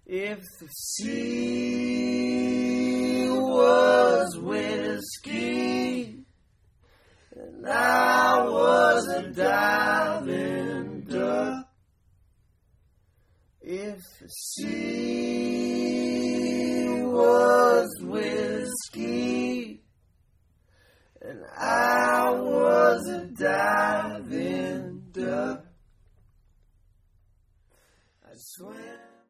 If the sea was whiskey and I was a diving duck, if the sea was whiskey